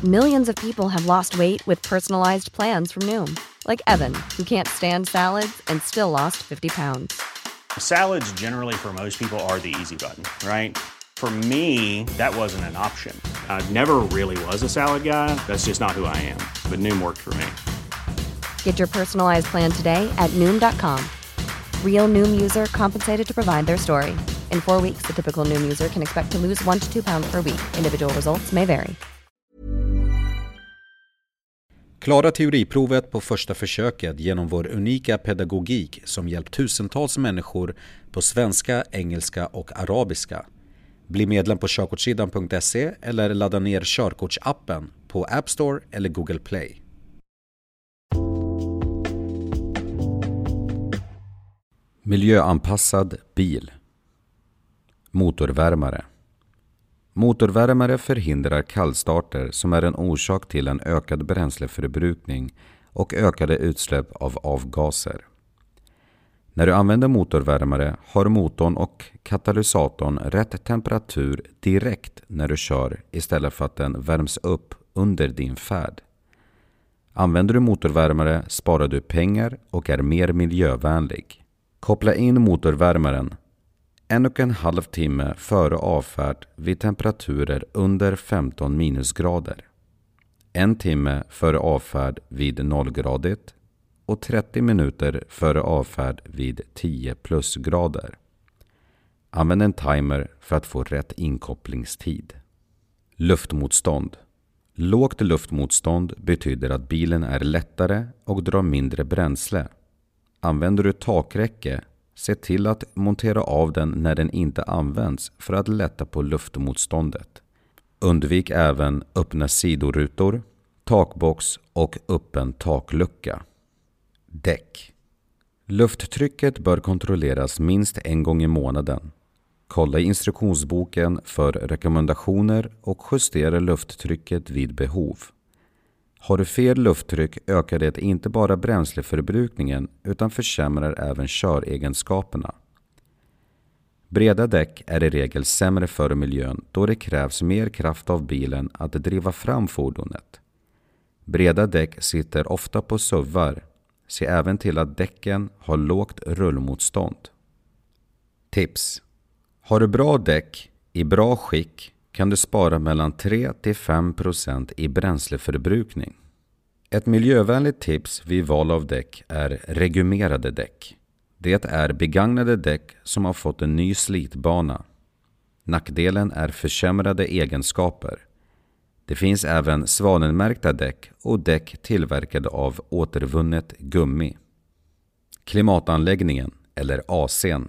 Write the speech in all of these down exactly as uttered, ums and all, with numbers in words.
Millions of people have lost weight with personalized plans from Noom. Like Evan, who can't stand salads and still lost fifty pounds. Salads generally for most people are the easy button, right? For me, that wasn't an option. I never really was a salad guy. That's just not who I am. But Noom worked for me. Get your personalized plan today at Noom dot com. Real Noom user compensated to provide their story. In four weeks, the typical Noom user can expect to lose one to two pounds per week. Individual results may vary. Klara teoriprovet på första försöket genom vår unika pedagogik som hjälpt tusentals människor på svenska, engelska och arabiska. Bli medlem på körkortssidan punkt se eller ladda ner körkortsappen på App Store eller Google Play. Miljöanpassad bil. Motorvärmare. Motorvärmare förhindrar kallstarter som är en orsak till en ökad bränsleförbrukning och ökade utsläpp av avgaser. När du använder motorvärmare har motorn och katalysatorn rätt temperatur direkt när du kör istället för att den värms upp under din färd. Använder du motorvärmare sparar du pengar och är mer miljövänlig. Koppla in motorvärmaren en och en halv timme före avfärd vid temperaturer under femton minusgrader. En timme före avfärd vid nollgradigt och trettio minuter före avfärd vid tio plusgrader. Använd en timer för att få rätt inkopplingstid. Luftmotstånd. Lågt luftmotstånd betyder att bilen är lättare och drar mindre bränsle. Använder du takräcke, se till att montera av den när den inte används för att lätta på luftmotståndet. Undvik även öppna sidorutor, takbox och öppen taklucka. Däck. Lufttrycket bör kontrolleras minst en gång i månaden. Kolla i instruktionsboken för rekommendationer och justera lufttrycket vid behov. Har du fel lufttryck ökar det inte bara bränsleförbrukningen utan försämrar även köregenskaperna. Breda däck är i regel sämre för miljön då det krävs mer kraft av bilen att driva fram fordonet. Breda däck sitter ofta på suvar. Se även till att däcken har lågt rullmotstånd. Tips. Har du bra däck i bra skick kan du spara mellan tre till fem procent i bränsleförbrukning. Ett miljövänligt tips vid val av däck är regumerade däck. Det är begagnade däck som har fått en ny slitbana. Nackdelen är försämrade egenskaper. Det finns även svanenmärkta däck och däck tillverkade av återvunnet gummi. Klimatanläggningen eller A C:n.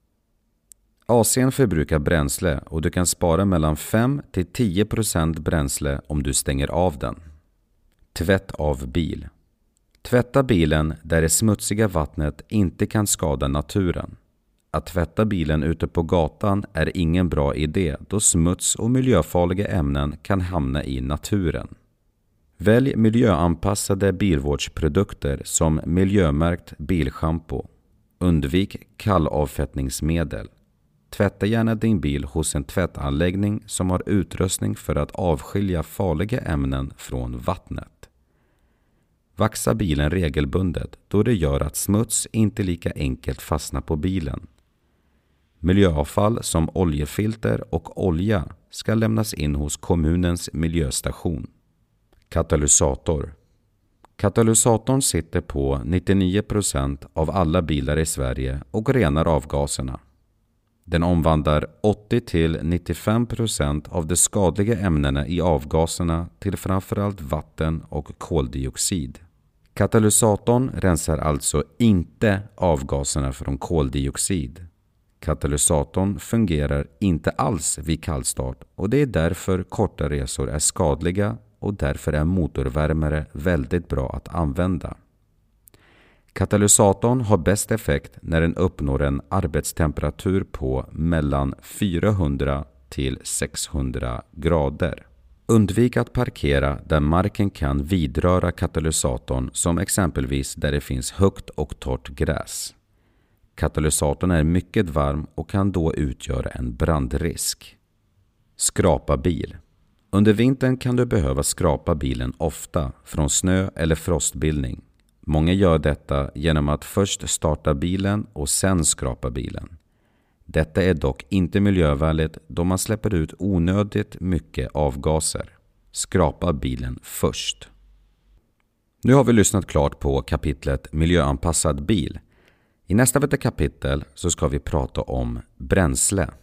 A C:n förbrukar bränsle och du kan spara mellan fem till tio procent bränsle om du stänger av den. Tvätt av bil. Tvätta bilen där det smutsiga vattnet inte kan skada naturen. Att tvätta bilen ute på gatan är ingen bra idé då smuts och miljöfarliga ämnen kan hamna i naturen. Välj miljöanpassade bilvårdsprodukter som miljömärkt bilschampo. Undvik kallavfettningsmedel. Tvätta gärna din bil hos en tvättanläggning som har utrustning för att avskilja farliga ämnen från vattnet. Vaxa bilen regelbundet då det gör att smuts inte lika enkelt fastnar på bilen. Miljöavfall som oljefilter och olja ska lämnas in hos kommunens miljöstation. Katalysator. Katalysatorn sitter på nittionio procent av alla bilar i Sverige och renar avgaserna. Den omvandlar åttio till nittiofem procent av de skadliga ämnena i avgaserna till framförallt vatten och koldioxid. Katalysatorn rensar alltså inte avgaserna från koldioxid. Katalysatorn fungerar inte alls vid kallstart och det är därför korta resor är skadliga och därför är motorvärmare väldigt bra att använda. Katalysatorn har bäst effekt när den uppnår en arbetstemperatur på mellan fyrahundra till sexhundra grader. Undvik att parkera där marken kan vidröra katalysatorn, som exempelvis där det finns högt och torrt gräs. Katalysatorn är mycket varm och kan då utgöra en brandrisk. Skrapa bil. Under vintern kan du behöva skrapa bilen ofta från snö eller frostbildning. Många gör detta genom att först starta bilen och sen skrapa bilen. Detta är dock inte miljövänligt då man släpper ut onödigt mycket avgaser. Skrapa bilen först. Nu har vi lyssnat klart på kapitlet miljöanpassad bil. I nästa kapitel så ska vi prata om bränsle.